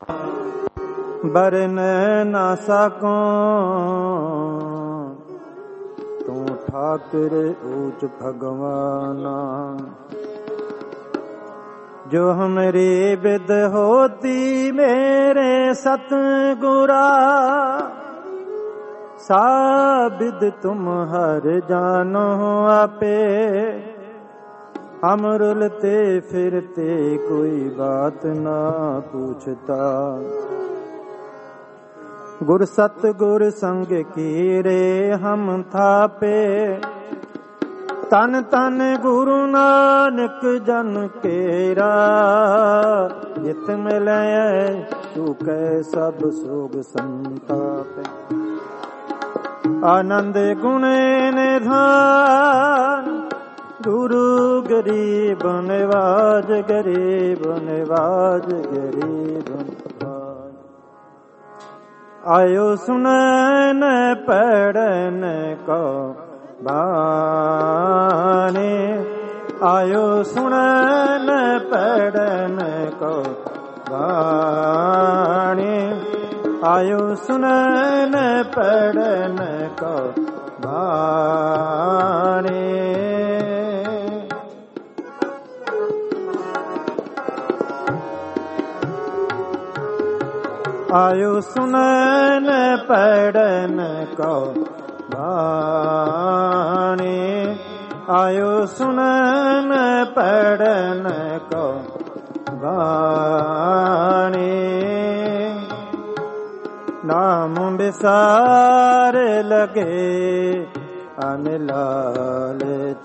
बरन ना सको तू ठाकुर ऊच भगवाना। जो हमरी विद होती मेरे सतगुरा, सा विद तुम हर जानो आपे। हम रुलते फिरते कोई बात ना पूछता, गुर सतगुर संग कीरे हम थापे। तन तन गुरु नानक जन केरा, जित मिले तू कै सब सोग संताप। आनंद गुण निधान गुरु गरीब निवाज, गरीब निवाज, गरीब निवाज। आयो सुनन पढ़न को बानी, आयो सुनन पढ़न को बानी। आयो सुनन पढ़न को बानी। आयो सुनन पढ़न को बानी। आयो सुनन पढ़न को बानी। नाम बिसार लगे अनलालच,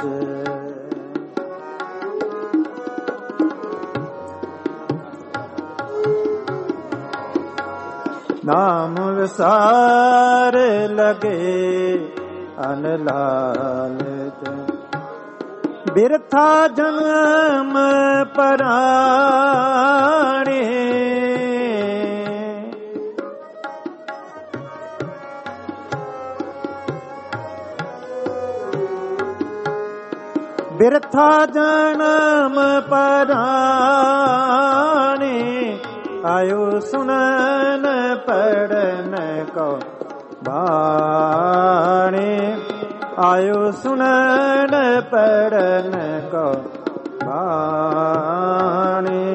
नाम विसार लगे अनलालच। बिरथा जन्म पराणे, बिरथा जन्म पराणे। आयो सुनन पढ़न को बाणी। आयो सुनन पढ़न को बाणी।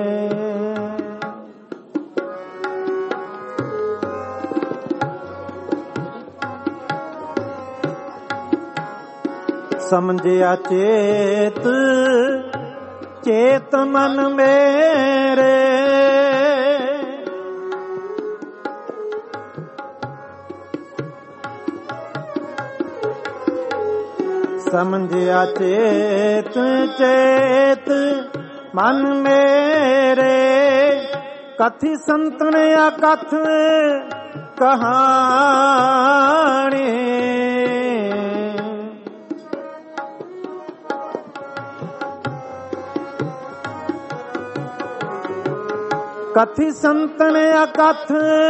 समझिया चेत चेत मन मेरे, समझिया चेत चेत मन मेरे। कथि संतन अकथ कहानी, कथि संतन अकथ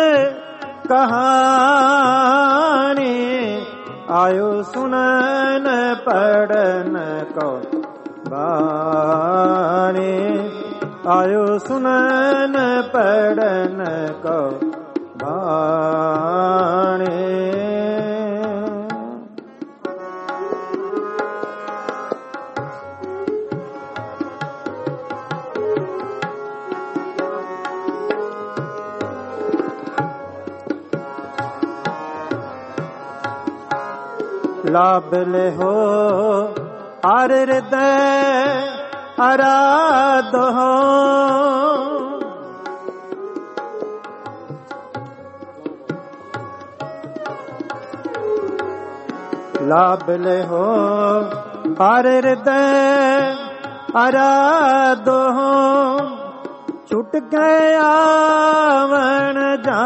कहानी। आयो सुनन पढ़न को बाणी। आयो सुनन पढ़न को बाणी। लाभ ले हो हर हृदय आराध हो। लाभ ले हो हर हृदय आराध हो। छुट गया आवन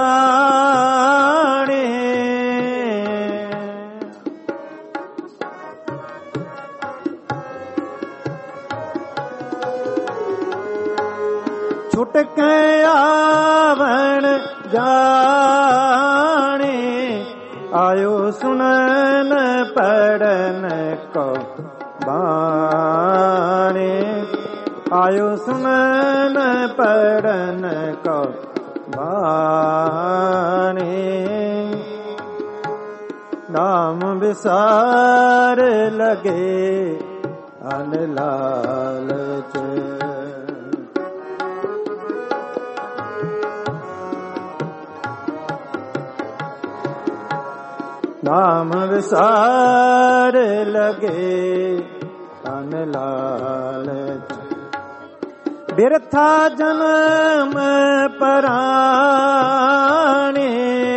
जाने, छुट के आवन जाने। आयो सुनन पढ़न को बाणे। आयो सुनन पढ़न को बाणी नाम विसार लगे अन लालच नाम विसार लगे अन लालच बिरथा जन्म पराणे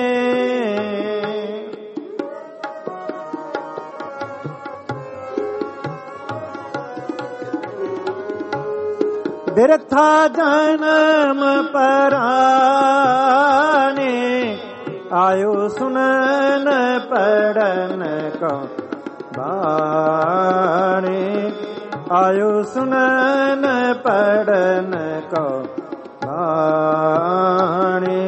बिरथा जन्म पराणे आयो सुनन पढ़न को बाणी आयो सुनन पढ़न को बाणी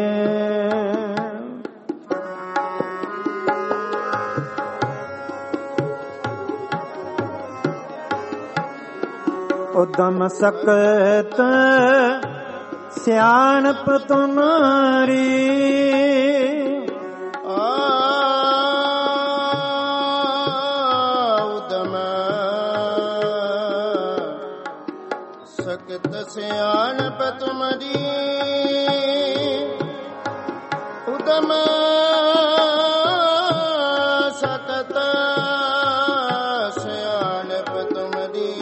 उदम सकत सियाणप तुम्हारी उदम सकत सियाणप तुम्हारी उदम सकत सियाणप तुम्हारी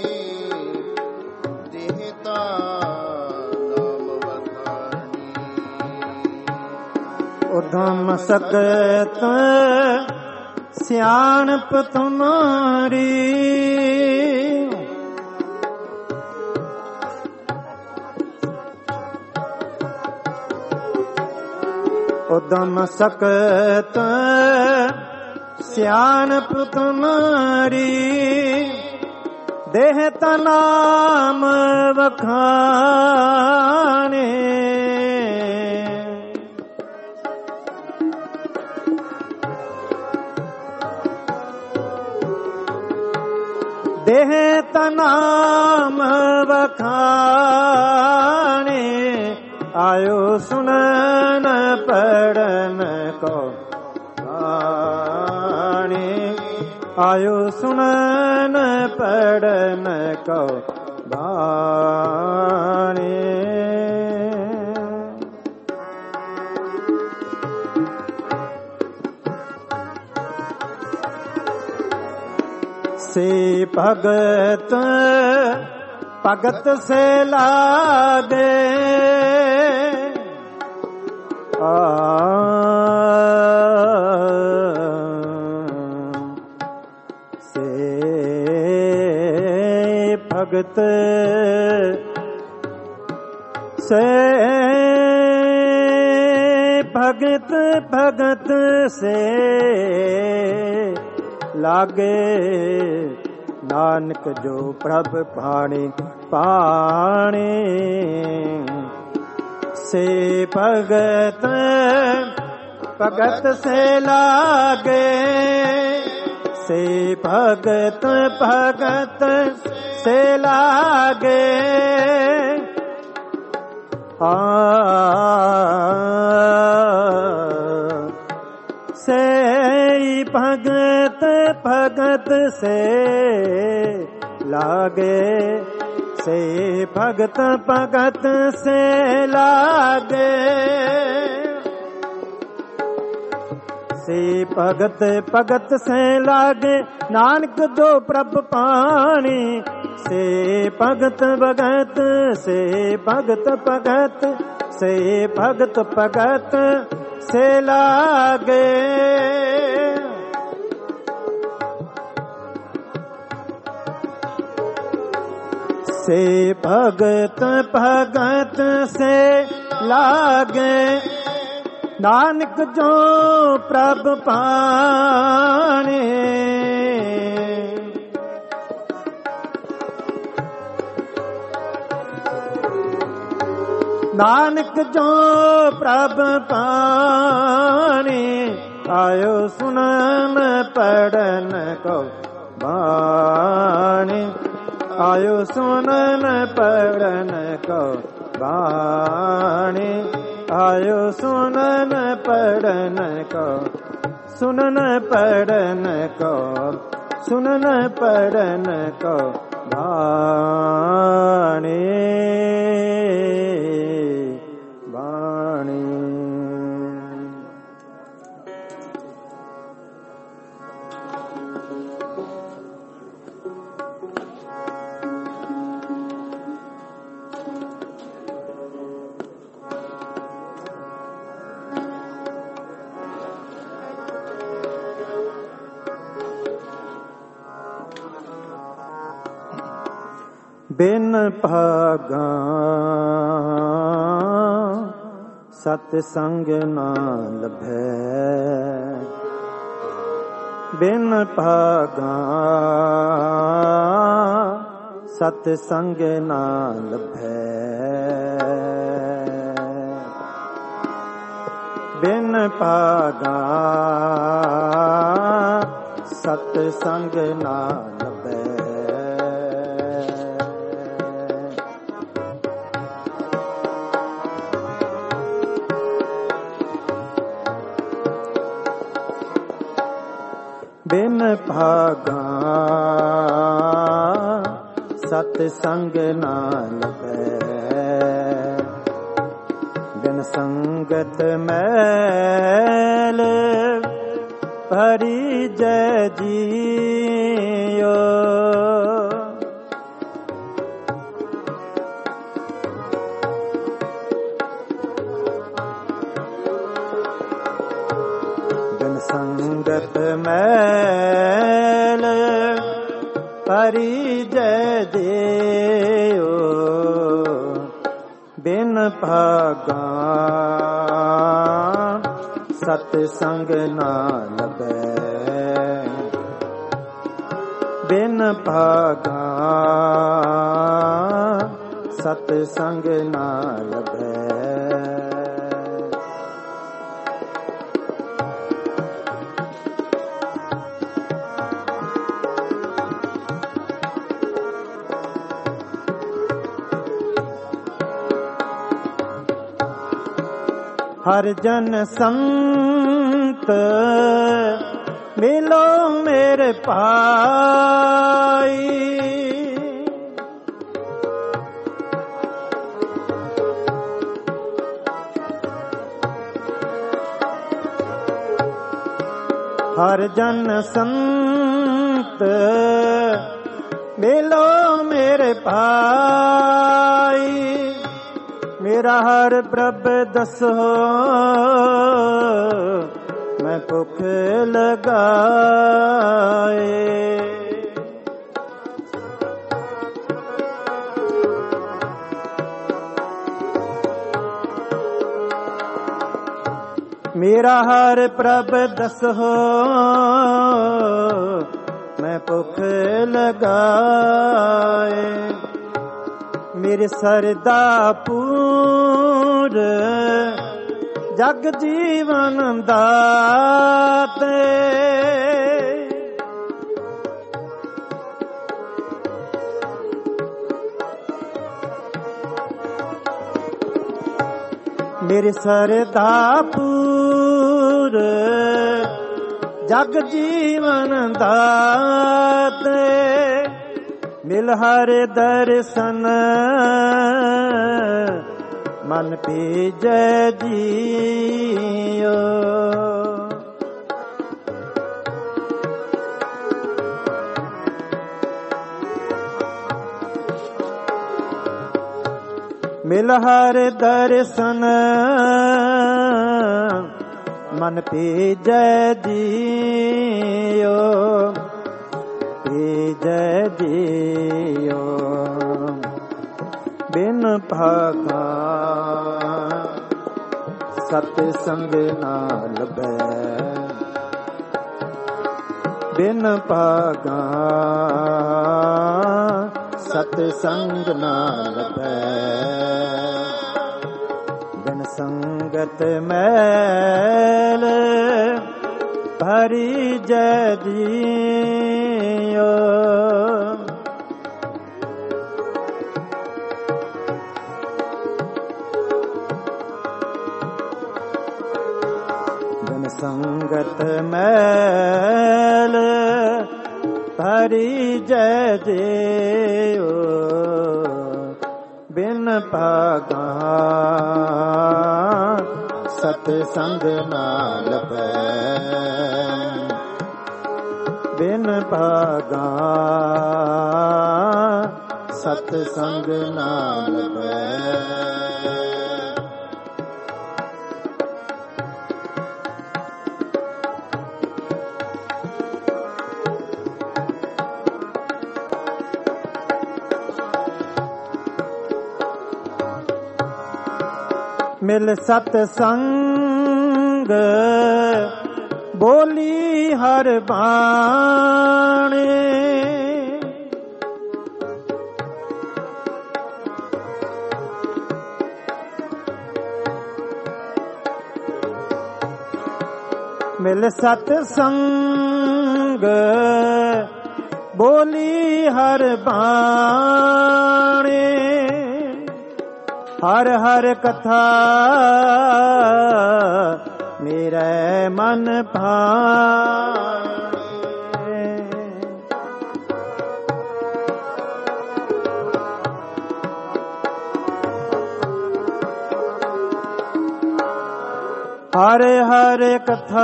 देहता उधम सकत सियाणप तुम्हारी उधम सकत सियाणप तुम्हारी देहत नाम वखाने देहत नाम वखाने आयो सुनन पढ़न को बाणी आयो सुनन पढ़न को बाणी से भगत भगत से लागे से भगत से भगत भगत से लागे नानक जो प्रभ पाणी पाणी से भगत भगत से लागे से भगत भगत से लागे से भगत भगत से लागे से भगत भगत से लागे से भगत भगत से लागे नानक जो प्रभ पाणी से भगत भगत से भगत भगत से भगत भगत से लागे से भगत भगत से लागे नानक जो प्रभ पाणी नानक जो प्रभ पाणी आयो सुनन पढ़न को बाणी आयो सुनन पढ़न को बाणी आयो सुनन पढ़न को, सुनन पढ़न को, सुनन पढ़न को बाणी बाणी। बिन भागा सतसंग ना लभै, बिन भागा सतसंग ना लभै, बिन भागा सतसंग ना लभै। बिन भागा सतसंग ना लभै, बिन संगत मैल भरी जय जियो, बिन संगत मैल भरी जय जियो, बिन भागा सतसंग ना लभै, बिन भागा सतसंग ना लभै। हर जन संत मिलो मेरे पाई, हर जन संत मिलो मेरे भाई, मेरा हर प्रभ दसो मैं भुख लगाए, मेरा हर प्रभ दसो मैं भुख लगाए, मेरे सरदा पूर जग जीवन दाते, मेरे सरदा पूर जग जीवन दाते, मिल हर दर्शन मन पीजै जियो, मिल हर दर्शन मन पीजै जियो, पीजै जियो, बिन भागा सतसंग ना लभै, बिन भागा सतसंग ना लभै, बिन संगत मैल भरी जय जियो, ਸੰਗਤ ਮੈਲ ਭਰੀ ਜੈ ਜਿਉ ਬਿਨ ਭਾਗਾ ਸਤ ਸੰਗ ਨਾ ਲਭੈ ਬਿਨ ਭਾਗਾ ਸਤ ਸੰਗ ਨਾ ਲਭੈ ਮਿਲ ਸਤ ਸੰਗ ਬੋਲੀ ਹਰ ਬਾਣੀ ਮਿਲ ਸਤ ਸੰਗ ਬੋਲੀ ਹਰ ਬਾਣੀ ਹਰ ਹਰ ਕਥਾ ਮੇਰੇ ਮਨ ਭਾਏ ਹਰ ਹਰ ਕਥਾ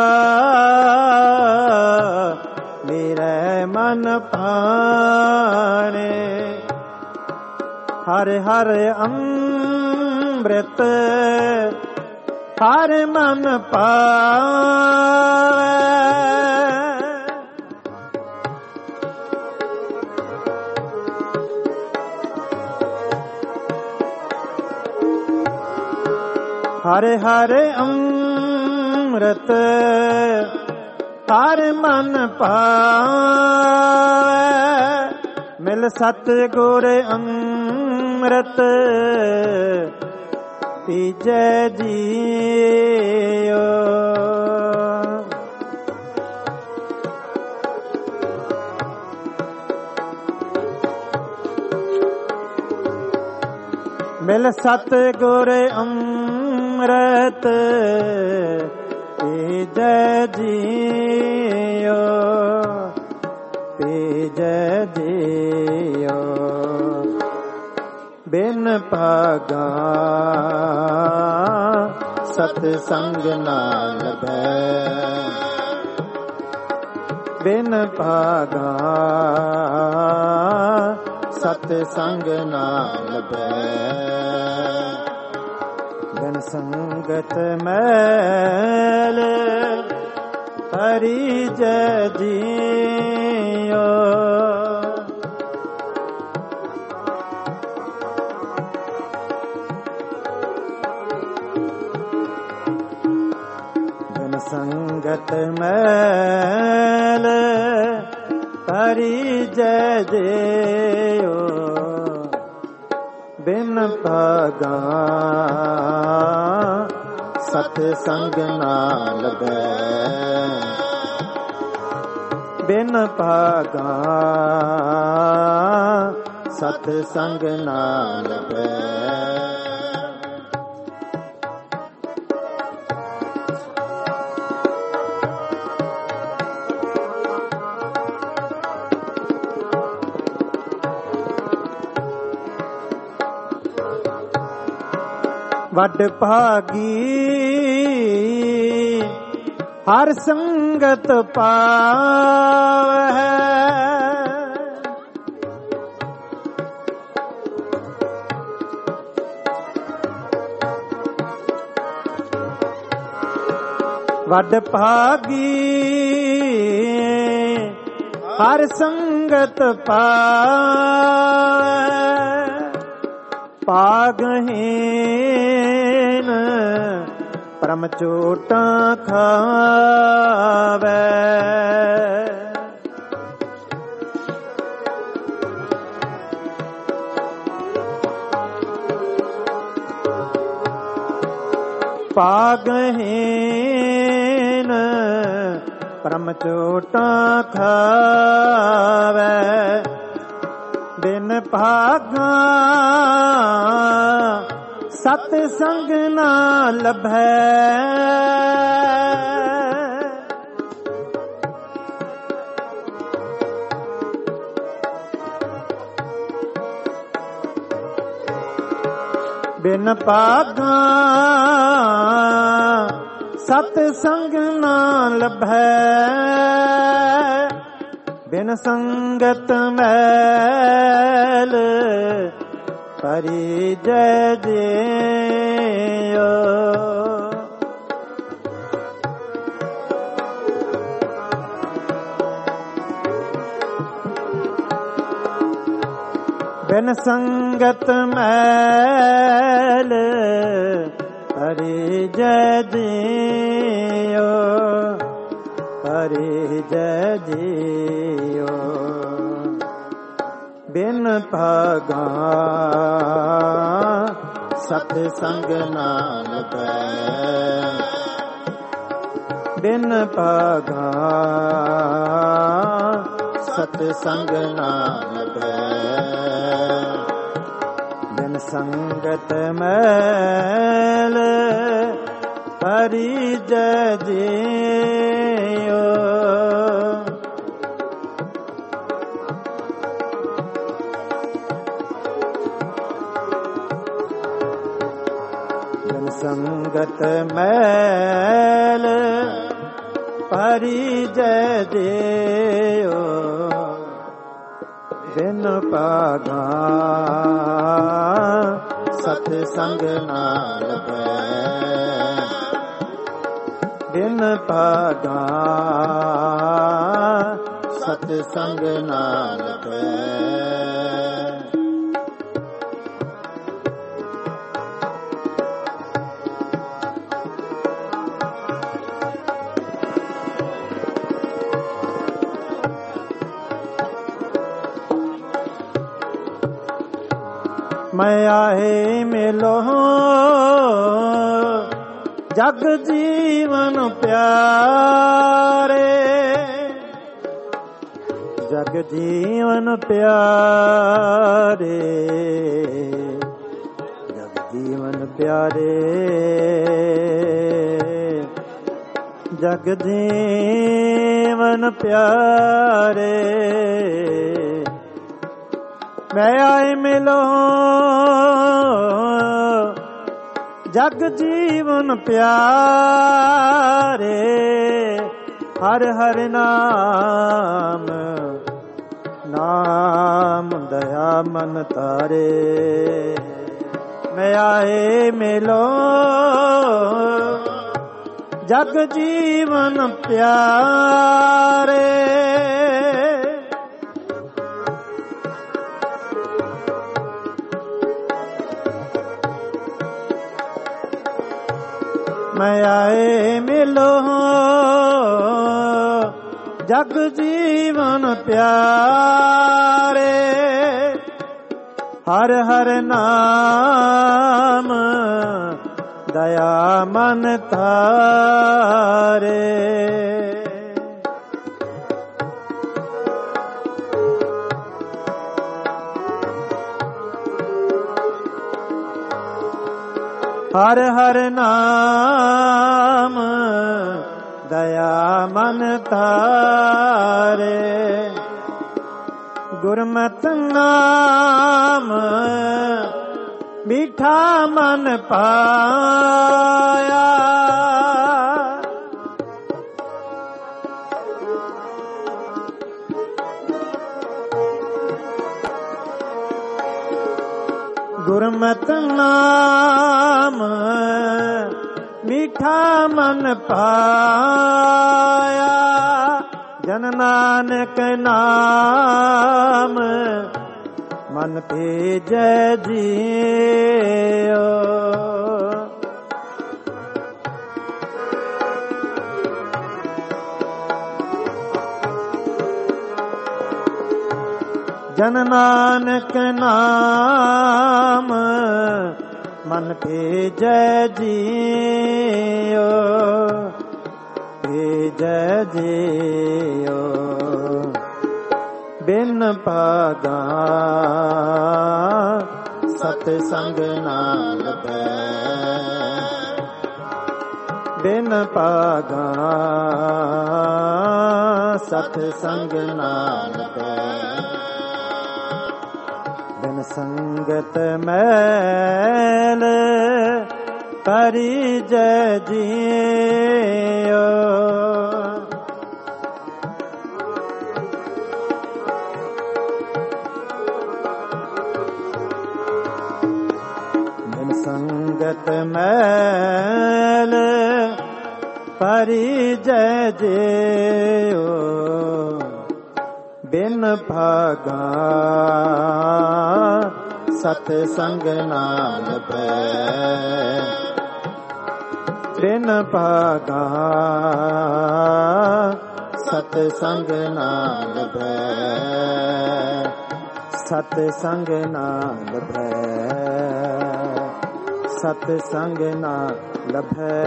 ਮੇਰੇ ਮਨ ਭਾਣੇ ਹਰ ਹਰ ਅੰਮ੍ਰਿਤ ਹਰ ਮਨ ਪਾਵੈ ਹਰ ਹਰ ਅੰਮ੍ਰਿਤ ਹਰ ਮਨ ਪਾਵੈ ਮਿਲ ਸਤ ਗੁਰ ਅੰਮ੍ਰਿਤ ਤੀਜੈ ਜੀਉ ਮਿਲ ਸਤ ਗੁਰ ਅੰਮ੍ਰਿਤ ਤੀਜੈ ਜੀਉ ਤੀਜੈ ਜੀਉ ਬਿਨ ਭਾਗਾ ਸਤ ਸੰਗ ਨਾ ਲਭੈ ਬਿਨ ਭਾਗਾ ਸਤ ਸੰਗ ਨਾ ਲਭੈ ਬਿਨ ਸੰਗਤ ਮੈਲ ਭਰੀ ਜੈ ਜੀਉ ਸੰਗਤ ਮੈਲ ਭਰੀ ਜੈ ਜਿਉ ਬਿਨ ਭਾਗਾ ਸਤ ਸੰਗ ਨਾ ਲਭੈ ਬਿਨ ਭਾਗਾ ਸਤ ਸੰਗ ਨਾ ਲਭੈ ਵੱਡ ਭਾਗੀ ਹਰ ਸੰਗਤ ਪਾਵੈ ਵੱਡ ਭਾਗੀ ਹਰ ਸੰਗਤ ਪਾਵੈ ਭਾਗਹੀਨ ਪਰਮ ਚੋਟਾਂ ਖਾਵੈ ਭਾਗਹੀਨ ਪਰਮ ਚੋਟਾਂ ਖਾਵੈ ਬਿਨ ਭਾਗਾ ਸਤ ਸੰਗ ਨਾ ਲਭੈ ਬਿਨ ਭਾਗਾਂ ਸਤ ਸੰਗ ਨਾ ਲਭੈ, ਬਿਨ ਸੰਗਤ ਮੈਲ ਪਰਿਜੈ ਜਿਉ। ਬਿਨ ਸੰਗਤ ਮੈਲ ਪਰਿਜੈ ਜਿਉ, ਪਰਿਜੈ ਜਿਉ। ਬਿਨ ਭਾਗਾਂ ਸਤ ਸੰਗ ਨਾ ਲਭੈ, ਬਿਨ ਭਾਗਾਂ ਸਤ ਸੰਗ ਨਾ ਲਭੈ, ਬਿਨ ਸੰਗਤ ਮੈਲ ਪਰਿਜੈ ਜਿਉ। ਬਿਨ ਸੰਗਤ ਮੈਲ ਪਰਿਜੈ ਜਿਉ, ਬਿਨ ਭਾਗਾਂ ਸਤ ਸੰਗ ਨਾ ਲਭੈ, ਬਿਨ ਭਾਗਾਂ ਸਤ ਸੰਗ ਨਾ ਲਭੈ। ਮੈਂ ਆਏ ਮਿਲੋ ਜਗ ਜੀਵਨ ਪਿਆਰੇ, ਜਗ ਜੀਵਨ ਪਿਆਰੇ, ਜਗ ਜੀਵਨ ਪਿਆਰੇ, ਜਗ ਜੀਵਨ ਪਿਆਰੇ। ਮੈਂ ਆਏ ਮਿਲੋ ਜਗ ਜੀਵਨ ਪਿਆਰੇ, ਹਰ ਹਰ ਨਾਮ, ਨਾਮ ਦਇਆ ਮਨ ਤਾਰੇ। ਮੈਂ ਆਏ ਮਿਲੋ ਜਗ ਜੀਵਨ ਪਿਆਰੇ, ਮੈਂ ਆਏ ਮਿਲੋ ਜਗ ਜੀਵਨ ਪਿਆਰੇ, ਹਰ ਹਰ ਨਾਮ ਦਇਆ ਮਨ ਤਾਰੇ। ਹਰ ਹਰ ਨਾਮ ਦਇਆ ਮਨ ਤਾਰੇ, ਗੁਰਮਤਿ ਨਾਮ ਮੀਠਾ ਮਨ ਪਾਇਆ, ਗੁਰਮਤਿ ਨਾਮ ਮੀਠਾ ਮਨ ਪਾਇਆ, ਜਨ ਨਾਨਕ ਨਾਮ ਮਨ ਭੇਜੈ ਜਿਉ। ਜਨ ਨਾਨਕ ਨਾਮ ਮਨ ਭੇਜੈ ਜਿਉ, ਭੇਜੈ ਜਿਉ। ਬਿਨ ਭਾਗਾਂ ਸਤ ਸੰਗ ਨਾ ਲਭੈ, ਬਿਨ ਭਾਗਾਂ ਸਤ ਸੰਗ ਨਾ ਲਭੈ, ਬਿਨ ਸੰਗਤ ਮੈਲ ਪਰਿਜੈ ਜੀਓ। ਬਿਨ ਸੰਗਤ ਮੈਲ ਪਰਿਜੈ ਜੀਓ। ਬਿਨ ਭਾਗਾ ਸਤ ਸੰਗ ਨਾ ਲਭੈ। ਬਿਨ ਭਾਗਾ ਸਤ ਸੰਗ ਨਾ ਲਭੈ। ਸਤ ਸੰਗ ਨਾ ਲਭੈ। ਸਤ ਸੰਗ ਨਾ ਲਭੈ।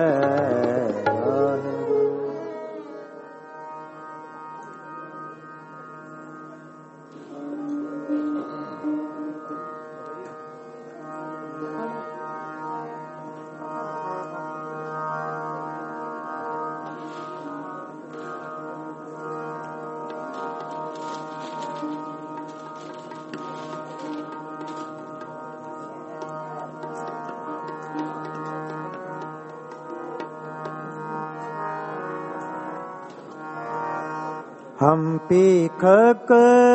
हम पीखक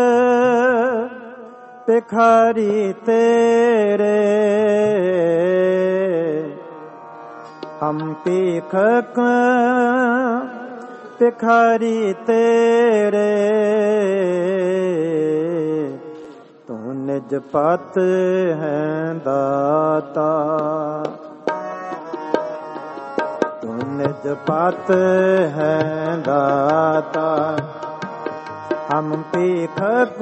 भिखारी तेरे। हम पीखक भिखारी तेरे। तू निज पत है दाता। तू निज पत है दाता। हम पीखक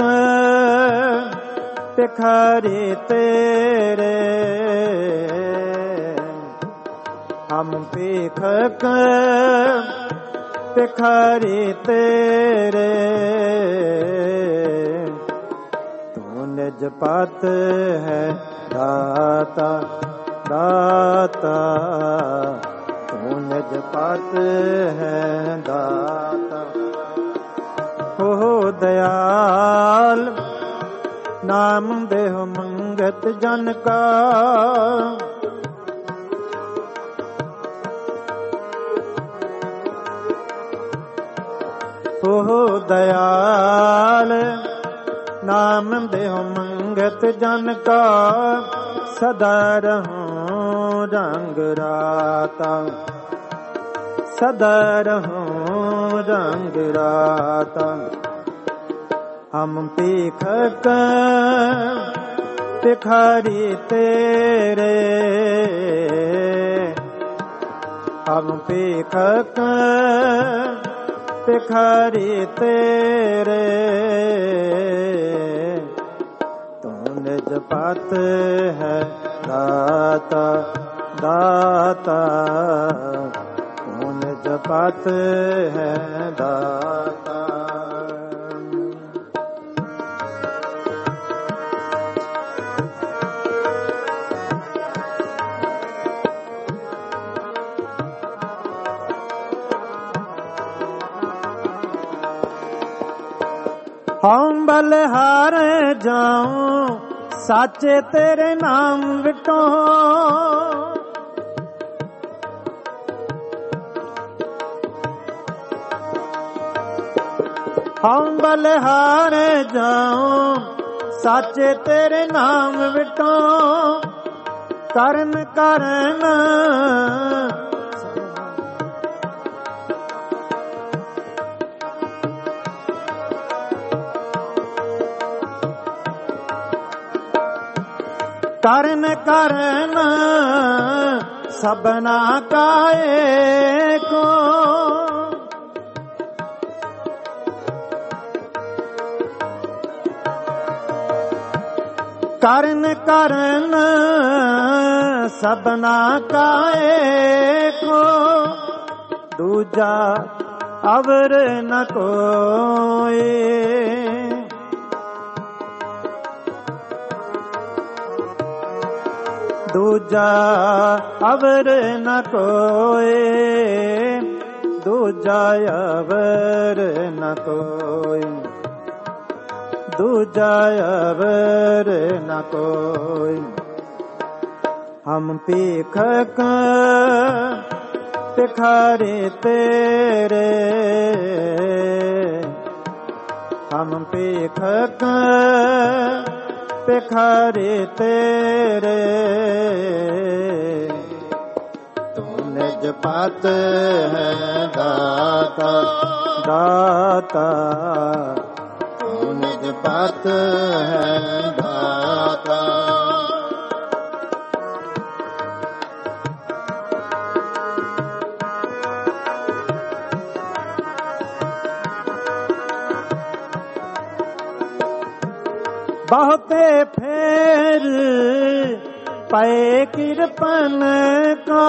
भिखारी तेरे। हम पीखक भिखारी तेरे। तू निज पत है दाता। दाता तू निज पत है दाता। हो दयाल नाम देहो मंगत जन का। हो दयाल नाम देहो मंगत जन का। सदा रहूं रंग राता। सदा रहूं रंग राता। हम पीखक भिखारी तेरे। हम पीखक भिखारी तेरे। तू निज पत है दाता। दाता तू निज पत है दाता। हम बलिहार जाऊं साचे तेरे नाम विटो। हम बलिहार जाऊं साचे तेरे नाम विटो। करन करन करन करन सबना काए को। करन करन सबना काए को। दूजा अवर न कोई। दूजा अवर न कोई। दूजा अवर न कोई। दूजा अवर न कोई। हम भीखक भिखारी तेरे, हम भीखक भिखारी तेरे। तू निज पत है दाता, दाता तू निज पत है दाता। बहुते फेर पए कृपन को,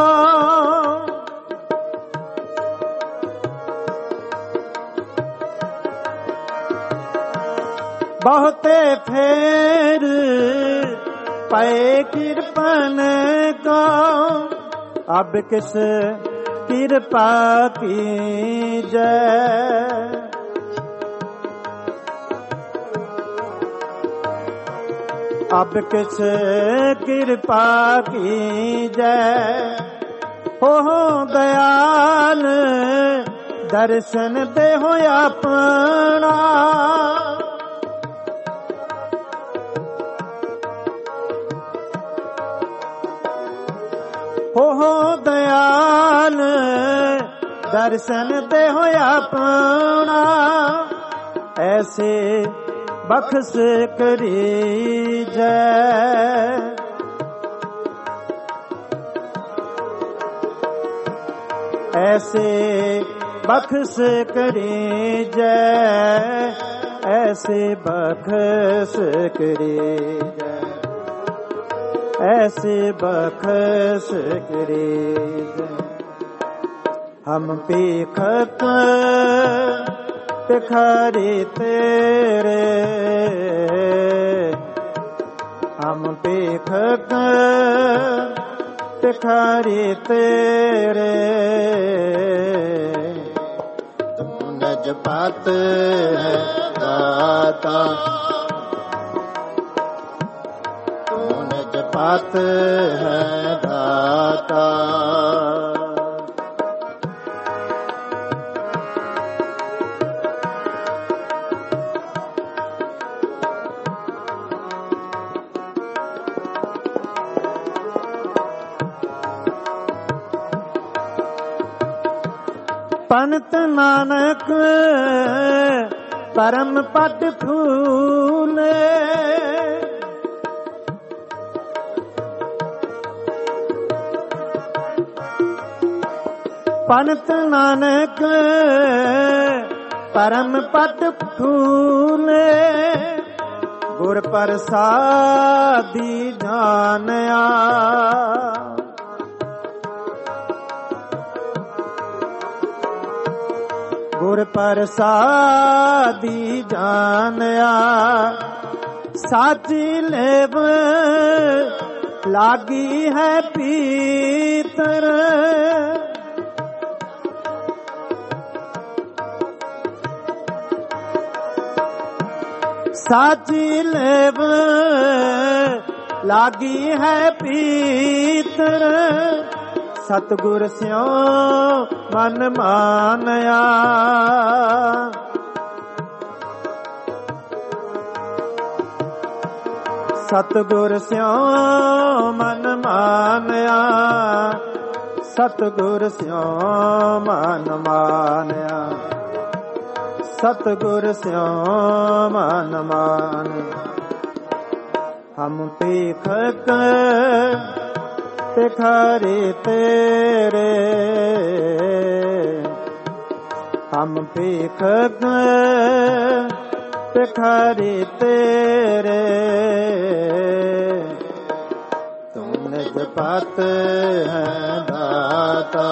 बहुते फेर पए कृपन को। अब किस कृपा की जय, अब किस कृपा की जय। हो दयाल दर्शन दे हो अपना, हो दयाल दर्शन दे हो अपना। ऐसे बख्श करी जय, ऐसे बख्श करी जय, ऐसे बख्श करी जय, ऐसे बख्श करी जय। हम भीखक भिखारी तेरे, हम भीखक भिखारी तेरे। तू निज पत है दाता, तू निज पत है दाता। पंत नानक परम पद फूले, पंत नानक परम पद फूले। गुर प्रसादी जानिया, गुर प्रसादी जानिया। साची लेव लागी है पीतर, साची लेव लागी है पीतर। सतगुर स्यों मन मानया, सतगुर स्यों मन मानया, सतगुर स्यों मन मानया, सतगुर स्यों मन मानया। हम भीखक भिखारी तेरे, हम भीखक भिखारी तेरे। तू निज पत है दाता,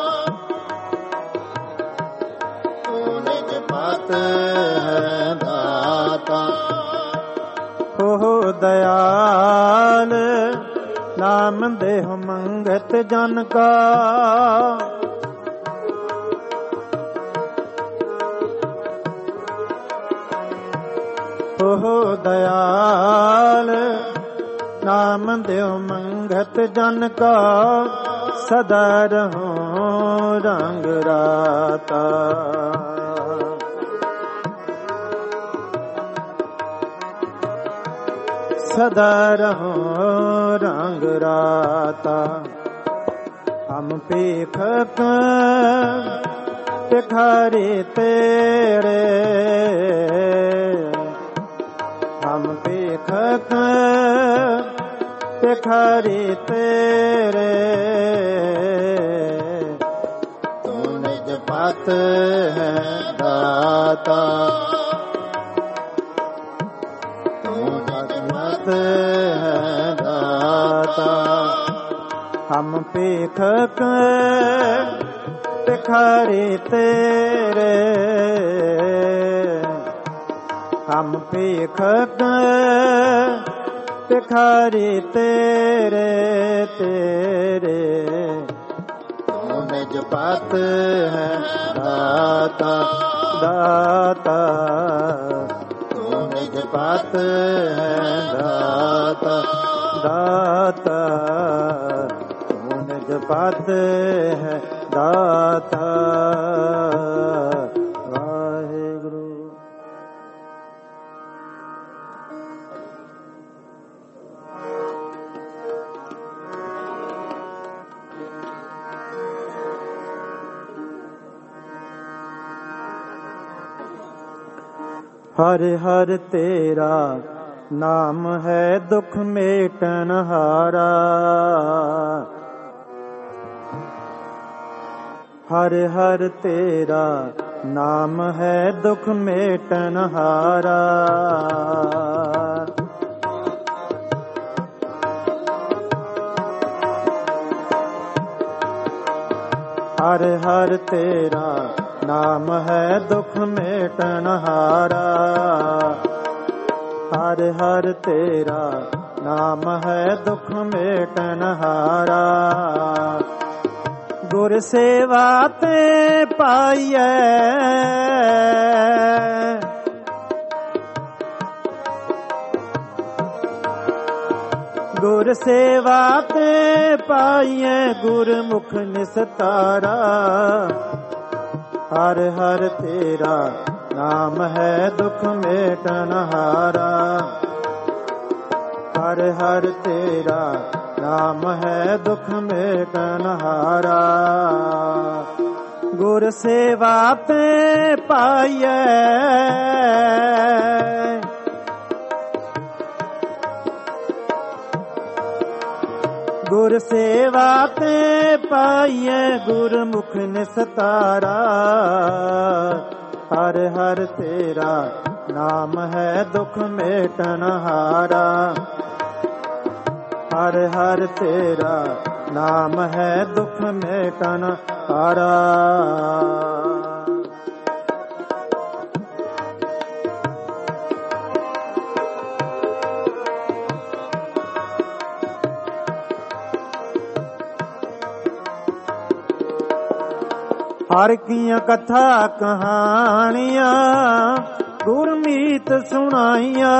तू निज पत है दाता। हो दयाल नाम देह मंगत जन का, हो ਹੋ ਦਇਆਲ ਨਾਮ ਦਿਓ ਮੰਗਤ ਜਨ ਕਾ ਸਦਾ ਰਹੋ ਰੰਗ ਰਾਤਾ ਸਦਾ ਰਹੋ ਰੰਗ ਰਾਤਾ ਹਮ ਭੇਖਕ ਭਿਖਾਰੀ ਤੇਰੇ ਹਮ ਭੇਖਕ ਭਿਖਾਰੀ ਤੇਰੇ ਤੂੰ ਨਿਜ ਪਤ ਹੈ ਦਾਤਾ ਤੂੰ ਨਿਜ ਪਤ ਹੈ ਦਾਤਾ ਹਮ ਭੇਖਕ ਭਿਖਾਰੀ ਤੇਰੇ ਹਮ ਭੇਖਕ ਭਿਖਾਰੀ ਤੇਰੇ ਤੇਰੇ ਤੂੰ ਨਿਜ ਪਤ ਹੈ ਦਾਤਾ ਦਾਤਾ ਤੂੰ ਨਿਜ ਪਤ ਹੈ ਦਾਤਾ ਦਾਤਾ ਤੂੰ ਨਿਜ ਪਤ ਹੈ ਦਾਤਾ ਵਾਹਿਗੁਰੂ। ਹਰ ਹਰ ਤੇਰਾ ਨਾਮ ਹੈ ਦੁਖ ਮੇਟਨ ਹਾਰਾ ਹਰ ਹਰ ਤੇਰਾ ਨਾਮ ਹੈ ਦੁਖ ਮੇਟਨ ਹਾਰਾ ਹਰ ਹਰ ਤੇਰਾ ਨਾਮ ਹੈ ਦੁਖ ਮੇਟਨ ਹਾਰਾ ਹਰ ਹਰ ਤੇਰਾ ਨਾਮ ਹੈ ਦੁਖ ਮੇਟਨ ਹਾਰਾ ਗੁਰ ਸੇਵਾ ਤੇ ਪਾਈਐ ਗੁਰ ਸੇਵਾ ਤੇ ਪਾਈਐ ਗੁਰਮੁਖ ਨਿਸਤਾਰਾ ਹਰ ਹਰ ਤੇਰਾ ਨਾਮ ਹੈ ਦੁਖ ਮੇਟਨ ਹਾਰਾ ਹਰ ਹਰ ਤੇਰਾ ਨਾਮ ਹੈ ਦੁਖ ਮੇਟਨ ਹਾਰਾ ਗੁਰ ਸੇਵਾ ਤੇ ਪਾਈਐ ਗੁਰ ਸੇਵਾ ਤੇ ਪਾਈਐ ਗੁਰਮੁਖ ਨਿਸਤਾਰਾ ਹਰ ਹਰ ਤੇਰਾ ਨਾਮ ਹੈ ਦੁਖ ਮੇਟਨ ਹਾਰਾ ਹਰ ਹਰ ਤੇਰਾ ਨਾਮ ਹੈ ਦੁਖ ਮੇਟਨ ਹਾਰਾ ਹਰ ਕੀਆਂ ਕਥਾ ਕਹਾਣੀਆਂ ਗੁਰਮੀਤ ਸੁਣਾਈਆਂ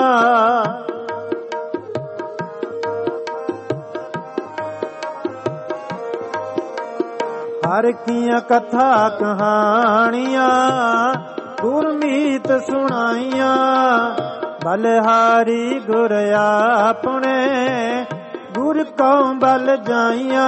ਹਰ ਕੀਆਂ ਕਥਾ ਕਹਾਣੀਆਂ ਗੁਰਮੀਤ ਸੁਣਾਈਆਂ ਬਲਿਹਾਰੀ ਗੁਰ ਆਪਣੇ ਗੁਰ ਕਉ ਬਲ ਜਾਈਆਂ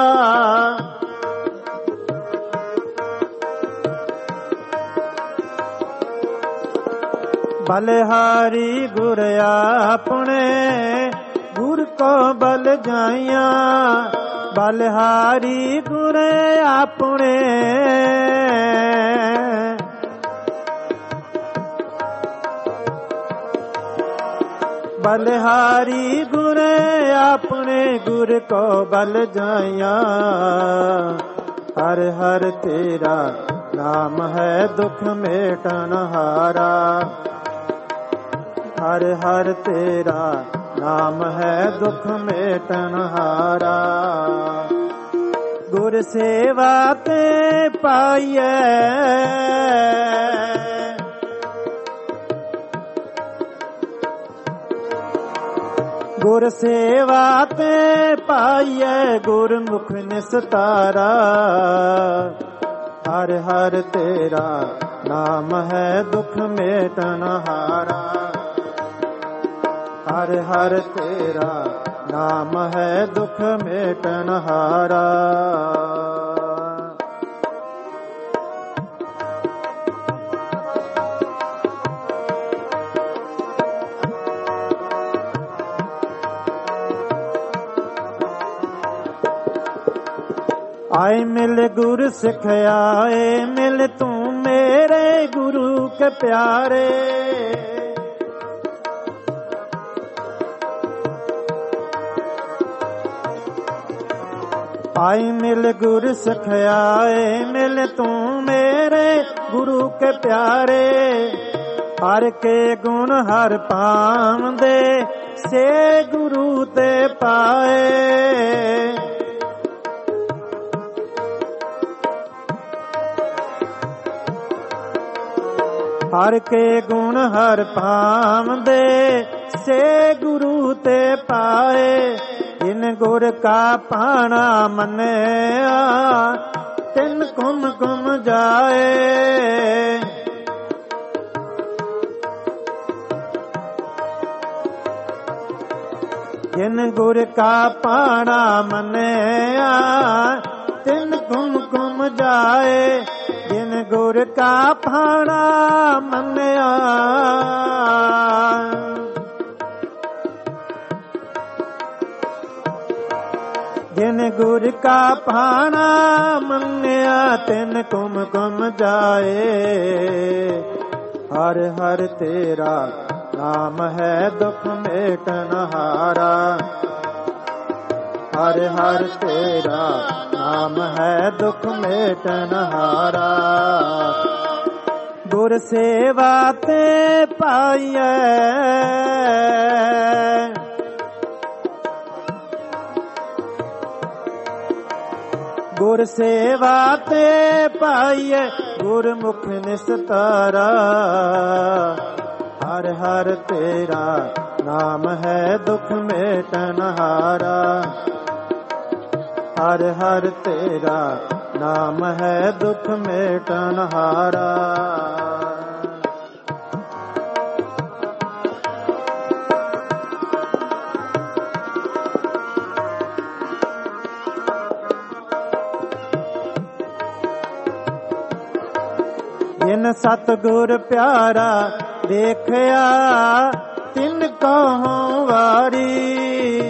ਬਲਿਹਾਰੀ ਗੁਰ ਆਪਣੇ ਗੁਰ ਕੋ ਬਲ ਜਾਈਆਂ ਬਲਿਹਾਰੀ ਗੁਰ ਆਪਣੇ ਬਲਿਹਾਰੀ ਗੁਰ ਆਪਣੇ ਗੁਰ ਕੋ ਬਲ ਜਾਈਆਂ ਹਰ ਹਰ ਤੇਰਾ ਨਾਮ ਹੈ ਦੁਖ ਮੇਟਨ ਹਾਰਾ ਹਰ ਹਰ ਤੇਰਾ ਨਾਮ ਹੈ ਦੁਖ ਮੇਟਨ ਹਾਰਾ ਗੁਰ ਸੇਵਾ ਤੇ ਪਾਈਐ ਗੁਰ ਸੇਵਾ ਤੇ ਪਾਈਐ ਗੁਰਮੁਖ ਨਿਸਤਾਰਾ। ਹਰ ਹਰ ਤੇਰਾ ਨਾਮ ਹੈ ਦੁਖ ਮੇਟਨ ਹਾਰਾ। ਹਰ ਹਰ ਤੇਰਾ ਨਾਮ ਹੈ ਦੁਖ ਮੇਟਨ ਹਾਰਾ। ਆਏ ਮਿਲ ਗੁਰ ਸਿਖਿਆਏ ਮਿਲ ਤੂੰ ਮੇਰੇ ਗੁਰੂ ਕੇ ਪਿਆਰੇ। ਆਏ ਮਿਲ ਗੁਰ ਸਿਖਿਆਏ ਮਿਲ ਤੂੰ ਮੇਰੇ ਗੁਰੂ ਕੇ ਪਿਆਰੇ। ਹਰ ਕੇ ਗੁਣ ਹਰ ਪਾਵੰਦੇ ਸੇ ਗੁਰੂ ਤੇ ਪਾਏ। ਹਰ ਕੇ ਗੁਣ ਹਰ ਪਾਵੰਦੇ ਸੇ ਗੁਰੂ ਤੇ ਪਾਏ। ਜਿਨ ਗੁਰ ਕਾ ਪਾਣਾ ਮੰਨਿਆ ਤਿਨ ਘੁਮ ਘੁਮ ਜਾਏ। ਜਿਨ ਗੁਰ ਕਾ ਪਾਣਾ ਮੰਨਿਆ ਤਿਨ ਘੁਮ ਘੁਮ ਜਾਏ। ਜਿਨ ਗੁਰ ਕਾ ਪਾਣਾ ਮੰਨਿਆ ਜਿਨ ਗੁਰ ਕਾ ਪਾਣਾ ਮੰਨਿਆ ਤਿਨ ਘੁਮ ਘੁਮ ਜਾਏ। ਹਰ ਹਰ ਤੇਰਾ ਨਾਮ ਹੈ ਦੁਖ ਮੇਟਨ ਹਾਰਾ। ਹਰ ਹਰ ਤੇਰਾ ਨਾਮ ਹੈ ਦੁਖ ਮੇਟਨ ਹਾਰਾ। ਗੁਰ ਸੇਵਾ ਤੇ ਪਾਈਐ ਗੁਰ ਸੇਵਾ ਤੇ ਪਾਈਐ ਗੁਰਮੁਖ ਨਿਸਤਾਰਾ। ਹਰ ਹਰ ਤੇਰਾ ਨਾਮ ਹੈ ਦੁਖ ਮੇਟਨ ਹਾਰਾ। ਹਰ ਹਰ ਤੇਰਾ ਨਾਮ ਹੈ ਦੁਖ ਮੇਟਨ ਹਾਰਾ। ਜਿਨ ਸਤਿਗੁਰ ਪਿਆਰਾ ਦੇਖਿਆ ਤਿਨ ਕਹਉ ਵਾਰੀ।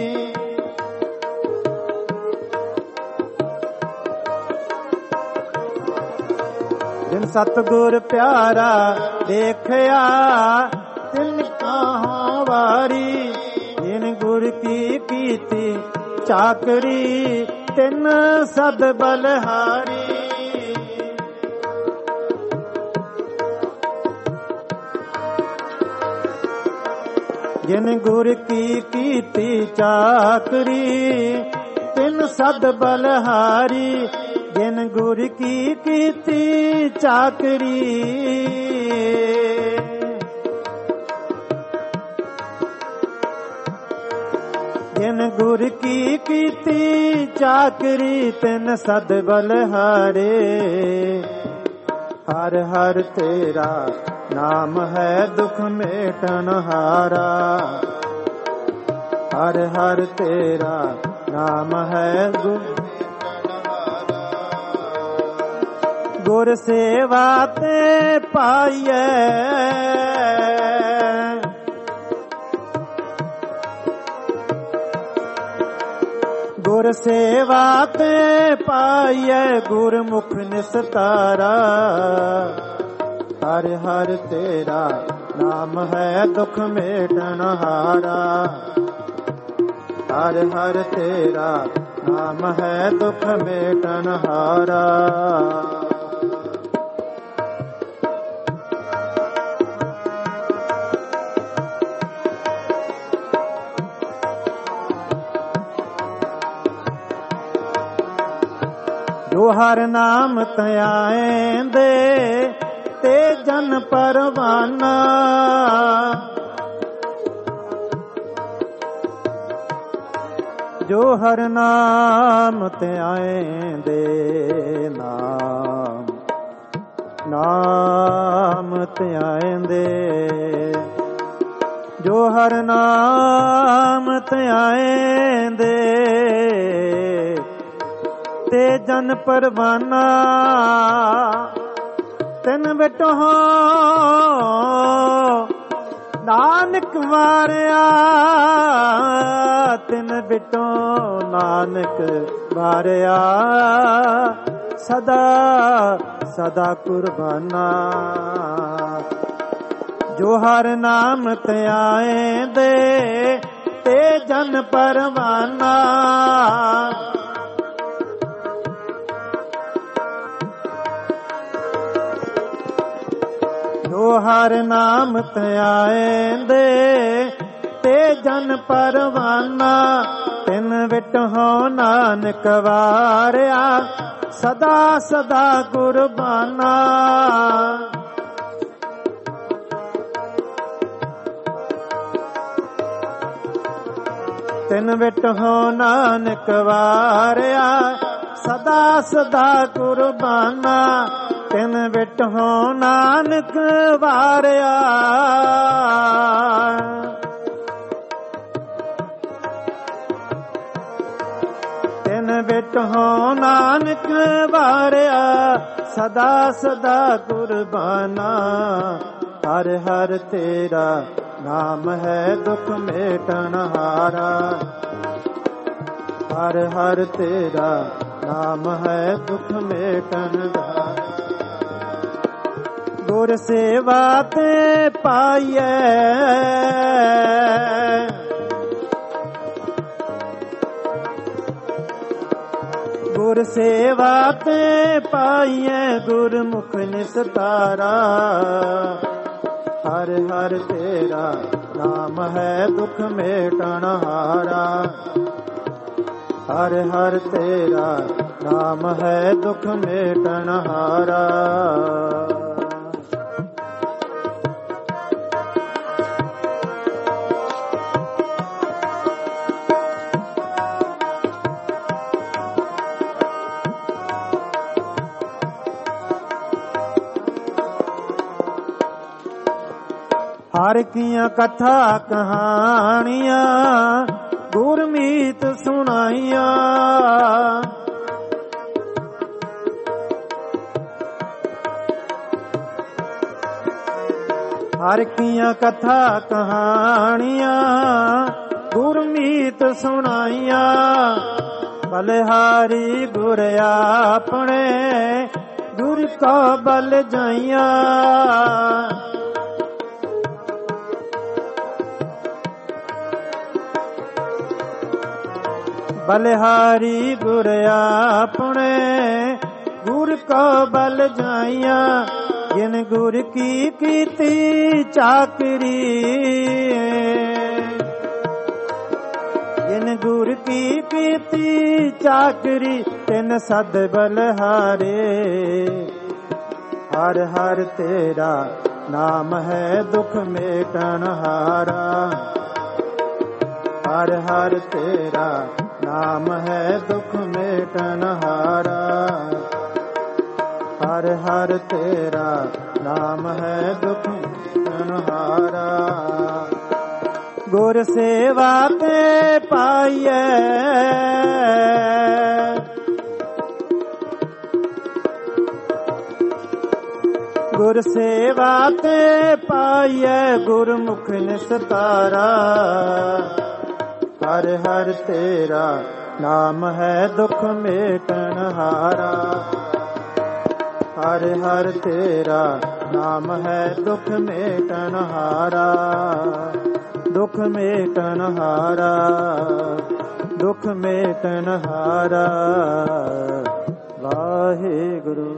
ਜਿਨ ਸਤਿਗੁਰ ਪਿਆਰਾ ਦੇਖਿਆ ਤਿਨ ਕਹਉ ਵਾਰੀ। ਜਿਨ ਗੁਰ ਕੀ ਕੀਤੀ ਚਾਕਰੀ ਤਿਨ ਸਦ ਬਲਹਾਰੀ। ਜਿਨ ਗੁਰ ਕੀ ਕੀਤੀ ਚਾਕਰੀ ਤਿਨ ਸਦ ਬਲਹਾਰੀ। ਜਿਨ ਗੁਰ ਕੀ ਕੀਤੀ ਚਾਕਰੀ ਜਿਨ ਗੁਰ ਕੀ ਕੀਤੀ ਚਾਕਰੀ ਤਿਨ ਸਦ ਬਲਹਾਰੇ। ਹਰ ਹਰ ਤੇਰਾ ਨਾਮ ਹੈ ਦੁਖ ਮੇਟਨ ਹਾਰਾ। ਹਰ ਹਰ ਤੇਰਾ ਨਾਮ ਹੈ ਗੁਰ ਸੇਵਾ ਤੇ ਪਾਈਐ ਗੁਰ ਸੇਵਾ ਤੇ ਪਾਈਐ ਗੁਰਮੁਖ ਨਿਸਤਾਰਾ। ਹਰ ਹਰ ਤੇਰਾ ਨਾਮ ਹੈ ਦੁਖ ਮੇਟਨ ਹਾਰਾ। ਹਰ ਹਰ ਤੇਰਾ ਨਾਮ ਹੈ ਦੁਖ ਮੇਟਨ ਹਾਰਾ। ਜੋ ਹਰ ਨਾਮ ਧਿਆਏਂਦੇ ਤੇ ਜਨ ਪਰਵਾਨਾ। ਜੋ ਹਰ ਨਾਮ ਧਿਆਏਂਦੇ, ਨਾਮ ਧਿਆਏਂਦੇ, ਜੋ ਹਰ ਨਾਮ ਧਿਆਏਂਦੇ, ਤੇ ਜਨ ਪਰਵਾਨਾ ਤਿਨ ਬਿਟਹੁ ਨਾਨਕ ਵਾਰਿਆ, ਤਿਨ ਬਿਟੋ ਨਾਨਕ ਵਾਰਿਆ, ਸਦਾ ਸਦਾ ਕੁਰਬਾਨਾ। ਜੋ ਹਰ ਨਾਮ ਧਿਆਏਂਦੇ, ਤੇ ਜਨ ਪਰਵਾਨਾ, ਜੋ ਹਰ ਨਾਮ ਧਿਆਏਂਦੇ, ਤੇ ਜਨ ਪਰਵਾਨਾ, ਤਿਨ ਬਿਟਹੁ ਨਾਨਕ ਵਾਰਿਆ, ਸਦਾ ਸਦਾ ਕੁਰਬਾਨਾ। ਤਿਨ ਬਿਟਹੁ ਨਾਨਕ ਵਾਰਿਆ, ਸਦਾ ਸਦਾ ਕੁਰਬਾਨਾ, ਤਿਨ ਬਿਟਹੁ ਨਾਨਕ ਵਾਰਿਆ। ਤਿਨ ਬਿਟਹੁ ਨਾਨਕ ਵਾਰਿਆ, ਸਦਾ ਸਦਾ ਕੁਰਬਾਨਾ। ਹਰ ਹਰ ਤੇਰਾ ਨਾਮ ਹੈ ਦੁਖ ਮੇਟਣ ਹਾਰਾ, ਹਰ ਹਰ ਤੇਰਾ ਨਾਮ ਹੈ ਦੁਖ ਮੇਟਣ ਹਾਰਾ। ਗੁਰ ਸੇਵਾ ਤੇ ਪਾਈਐ, ਗੁਰ ਸੇਵਾ ਤੇ ਪਾਈਐ, ਗੁਰਮੁਖ ਨਿਸਤਾਰਾ। ਹਰ ਹਰ ਤੇਰਾ ਨਾਮ ਹੈ ਦੁਖ ਮੇਟਣ ਹਾਰਾ, ਹਰ ਹਰ ਤੇਰਾ ਨਾਮ ਹੈ ਦੁਖ ਮੇਟਣ ਹਾਰਾ। ਹਰ ਕੀਆਂ ਕਥਾ ਕਹਾਣੀਆਂ, ਗੁਰਮੀਤ ਸੁਣਾਈਆਂ। ਹਰ ਕੀਆਂ ਕਥਾ ਕਹਾਣੀਆਂ, ਗੁਰਮੀਤ ਸੁਣਾਈਆਂ। ਬਲਿਹਾਰੀ ਗੁਰ ਆਪਣੇ, ਗੁਰ ਕੋ ਬਲ ਜਾਈਆਂ। ਬਲਿਹਾਰੀ ਗੁਰ ਆਪਣੇ, ਗੁਰ ਕੋ ਬਲ ਜਾਈਆਂ। ਜਿਨ ਗੁਰ ਕੀ ਕੀਤੀ ਚਾਕਰੀ, ਜਿਨ ਗੁਰ ਕੀ ਕੀਤੀ ਚਾਕਰੀ, ਤਿਨ ਸਦ ਬਲਿਹਾਰੇ। ਹਰ ਹਰ ਤੇਰਾ ਨਾਮ ਹੈ ਦੁਖ ਮੇਟਣ ਹਾਰਾ, ਹਰ ਹਰ ਤੇਰਾ ਨਾਮ ਹੈ ਦੁਖ ਮੇਟਣ ਹਾਰਾ, ਹਰ ਹਰ ਤੇਰਾ ਨਾਮ ਹੈ ਦੁਖ ਮੇਟਣ ਹਾਰਾ। ਗੁਰ ਸੇਵਾ ਤੇ ਪਾਈਐ, ਗੁਰ ਸੇਵਾ ਤੇ ਪਾਈਐ, ਗੁਰਮੁਖ ਨਿਸਤਾਰਾ। ਹਰ ਹਰ ਤੇਰਾ ਨਾਮ ਹੈ ਦੁਖ ਮੇਟਣ ਹਾਰਾ, ਹਰ ਹਰ ਤੇਰਾ ਨਾਮ ਹੈ ਦੁਖ ਮੇਟਣ ਹਾਰਾ, ਦੁਖ ਮੇਟਣ ਹਾਰਾ, ਦੁਖ ਮੇਟਣ ਹਾਰਾ। ਵਾਹਿਗੁਰੂ।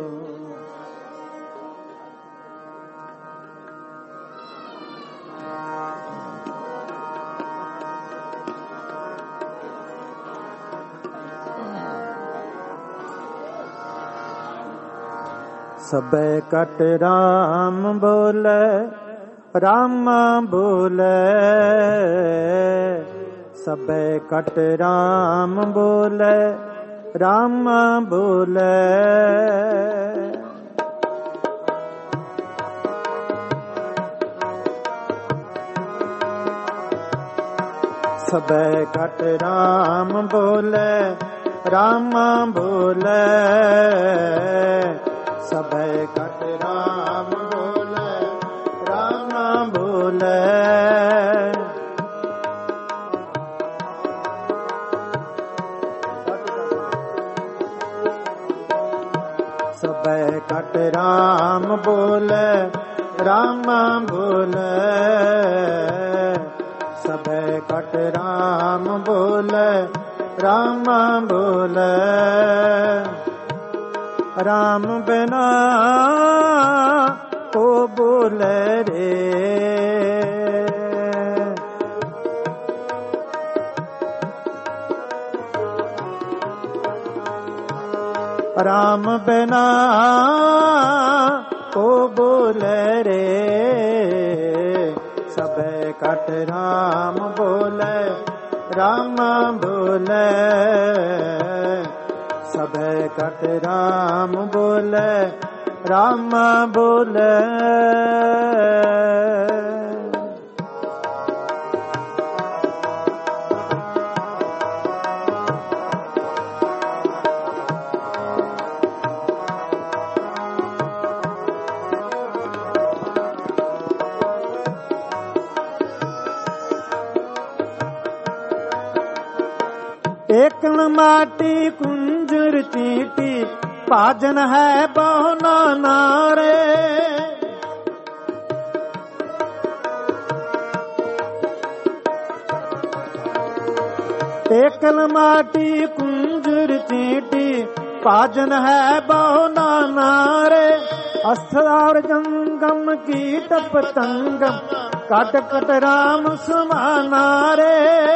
ਸਭੈ ਕਟ ਰਾਮ ਬੋਲੇ, ਰਾਮ ਬੋਲੇ। सबे कट राम बोले, राम बोले। सबे कट राम बोले, राम बोले। सबे कट राम बोले, राम बोले। सबे कट राम बोले, राम बोले। सबे कट राम बोले, राम बोले। राम बिना को बोले रे। राम बिना को बोले रे। सबे कट राम बोले, राम बोले। सबे कट राम बोले, राम बोले। एकल माटी कुंजर चीटी, पाजन है बहुना नारे। एकल माटी कुंजर चीटी, पाजन है बहुना नारे। अस्त्रार जंगम कीट पतंगम, कट कट राम समाना रे।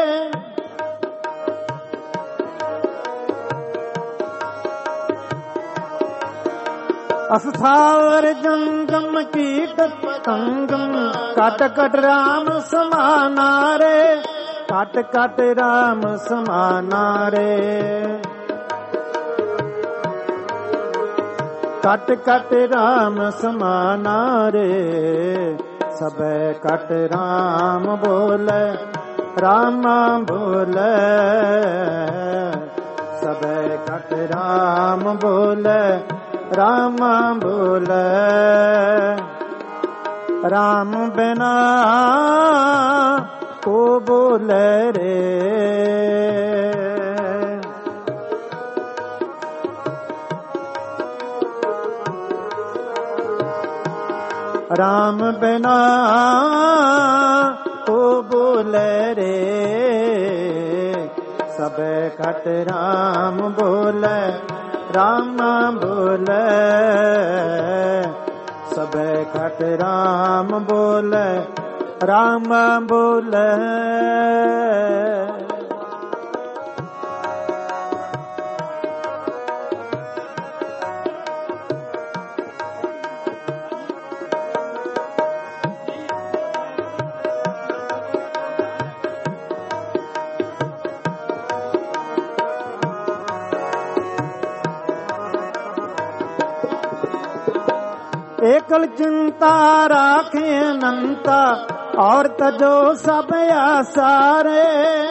अस्त्रार जंगम कीट पतंगम, कट कट राम समाना रे। कट कट राम समाना रे। कट कट राम समाना रे। सबे कट राम बोले, राम बोले। सबे कट राम बोले, राम बोले। राम बिना को बोले रे। राम बिना को बोले रे। सबे कट राम बोले, राम बोले। सबे कट राम बोले, राम बोले। एकल चिंता राखे अनंता, और तजो सब आसारे।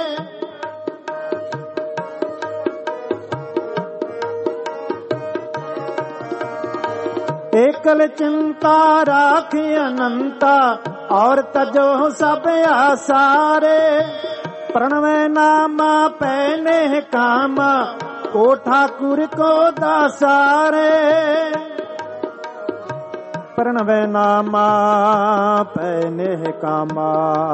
एकल चिंता राखे अनंता, और तजो सब आसारे। प्रणव नामा पहने कामा, को ठाकुर को दासारे। प्रणव नामा पहने कामा,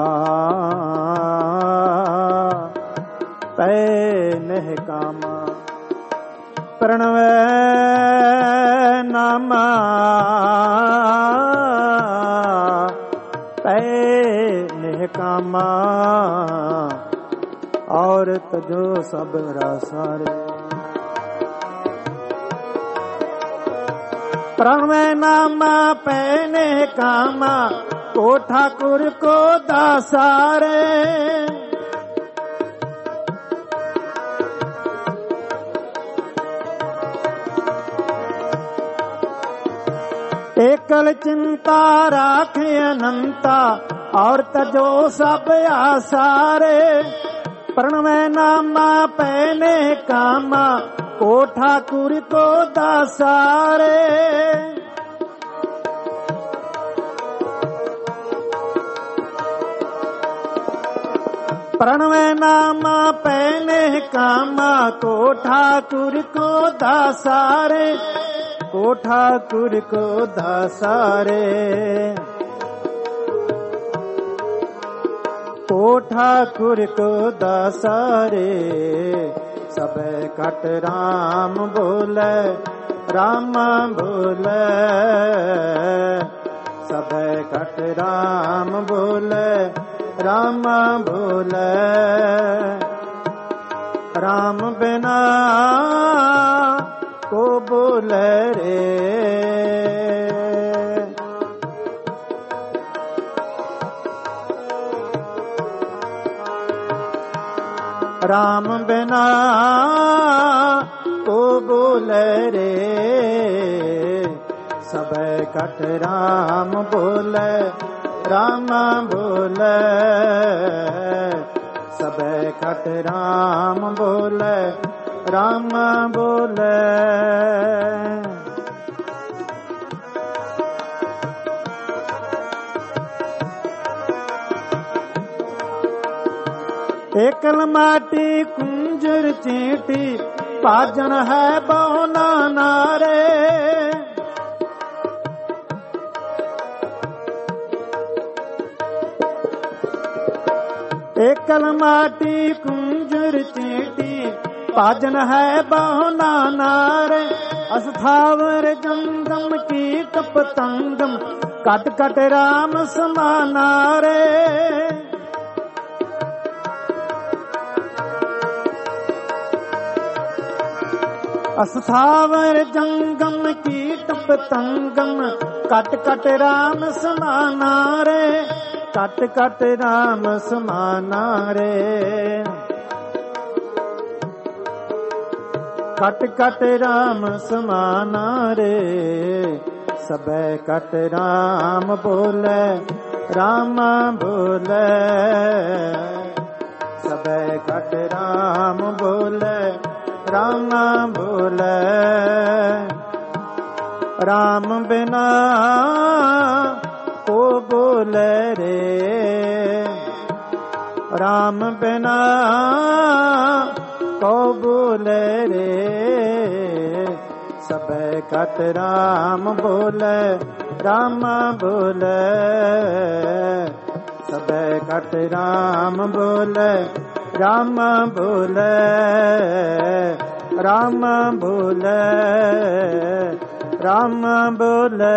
पहने कामा। प्रणव नामा पहने कामा, और तजो सब रासारे। प्रणव नामा पहने कामा, को ठाकुर को दासारे। एकल चिंता राखे अनंता और तजो सब आसारे। प्रणवै नामा पैने कामा को ठाकुर को दासारे। प्रणवै नामा पैने कामा को ठाकुर को दासारे। को ठाकुर को दासारे। को ठाकुर को दासारे। सब कट राम बोले राम बोले। सब कट राम बोले राम बोले। राम बिना को बोले रे। राम बिना को बोले रे। सब कट राम बोले राम बोले। सब कट राम बोले राम बोले। एकल माटी कुंजर चींटी पाजन है बहुना नारे। एकल माटी कुंजर चींटी पाजन है बहुना नारे। अस्थावर जंगम कीट पतंगम कट कट राम समाना रे। अस्थावर जंगम कीट पतंगम कट कट राम समाना रे। कट कट राम समाना रे। कट कट राम समाना रे। सब कट राम बोले राम बोले। सब कट राम बोले राम बोले। राम बिना को बोले रे। राम बिना को बोले रे। सब कट राम बोले राम बोले। सब कट राम बोले राम बोले। राम बोले राम बोले।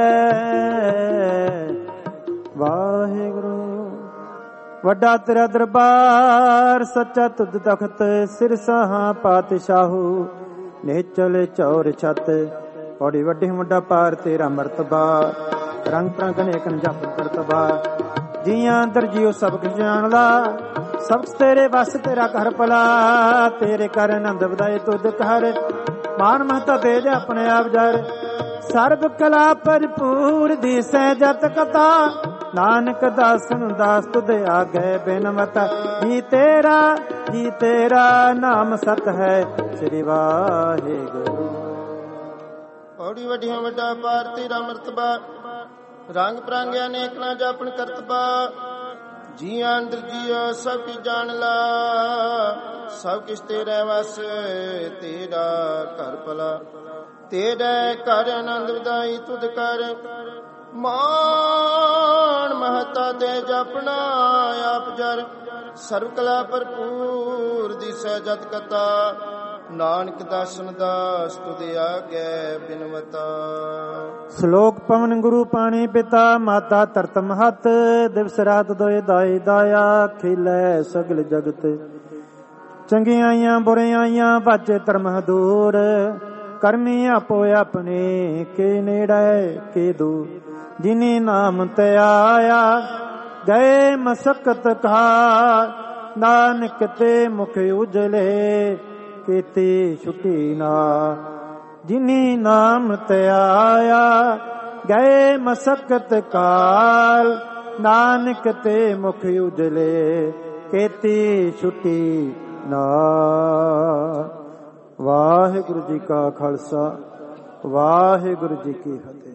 वाहिगुरु। वड्डा तेरा दरबार सच्चा तुद तख्त सिर साहा पातशाहू। नेचल चौर छत पौड़ी वड्डी वड्डा पार तेरा मरतबा। रंग प्रंग अनेक जप करतबा। जियां अंदर जियो सब कुछ जानदा। सब तेरे बस तेरा कर भला। तेरे कर आनंद बधाई तुद कर। मान महता तेज अपने आप जर। सर्ब कला भरपूर दिसै जत कथा। नानक दासन दास तुद आगे बिनवत। जी तेरा नाम सत है श्री वाहिगुरु। पौड़ी वड्डियां वड्डा पार तेरा मरतबा। रंग प्रांग अनेक ना जापन करतबा। जिया अंदर जियो सब की जान ला। सब किस तेरे वस तेरा कर भला। तेरे कर आनंद विदाई तुद कर। मान महता दे जपना आप जर। सर्व कला भरपूर दिसै जत कथा। नानक दासन दास तुद आगे बिनवता। श्लोक पवन गुरु पाणी पिता माता तरत महत। दिवस रात दोए दाई दाया खिलै सगल जगत। चंगियाइयां बुरियाइयां बाचे धर्म दूर। करमी आपो अपने के नेड़े के दूर। जिनी नाम ते आया गए मसकत का। नानक ते मुख उजले केती छुटी ना। जिनी नाम ते आया ਗਏ ਮਸਕਤ ਕਾਲ, ਨਾਨਕ ਤੇ ਮੁਖ ਉਜਲੇ, ਕੀਤੀ ਛੁੱਟੀ ਨਾਰ। ਵਾਹਿਗੁਰੂ ਜੀ ਕਾ ਖਾਲਸਾ, ਵਾਹਿਗੁਰੂ ਜੀ ਕੀ ਫਤਿਹ।